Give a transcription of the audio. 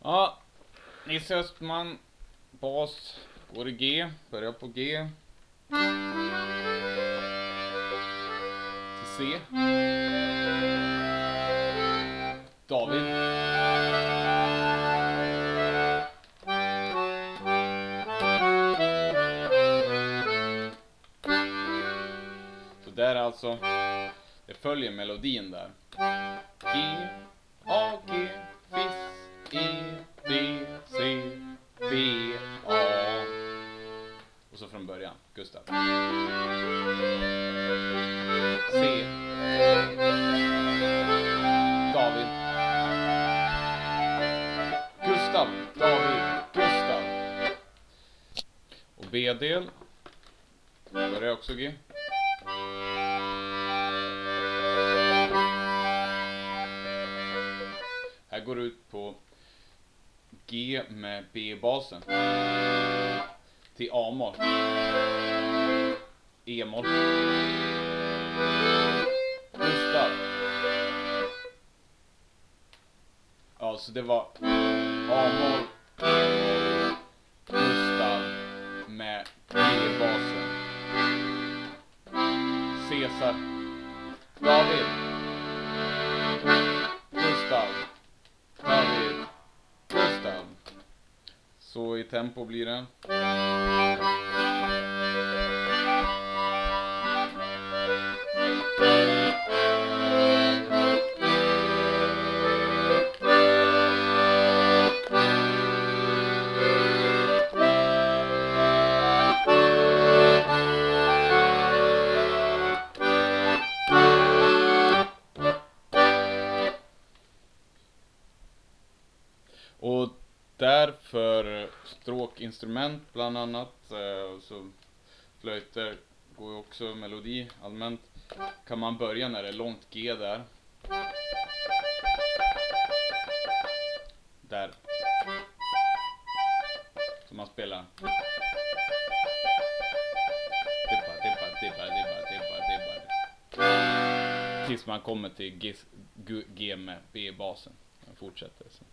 Ja, Nisse Östman, bas, går i G, börjar på G. Till C. David. Så där alltså, det följer melodin där. G, A, G, Fis, E, B, C, B, A. Och så från början, Gustav. C, David. Gustav, David, Gustav. Och B-del. Börjar också G. Här går det ut på G med B-basen. Till A-moll. E-moll. Gustav. Ja, så det var A-moll, E-moll, Gustav med B-basen. Cesar. David. Gustav. David. Gustav. Så i tempo blir det. Och därför stråkinstrument bland annat, så flöjter går ju också melodi allmänt. Kan man börja när det är långt G där. Där. Så man spelar. Tills man kommer till G med B-basen. Man fortsätter så.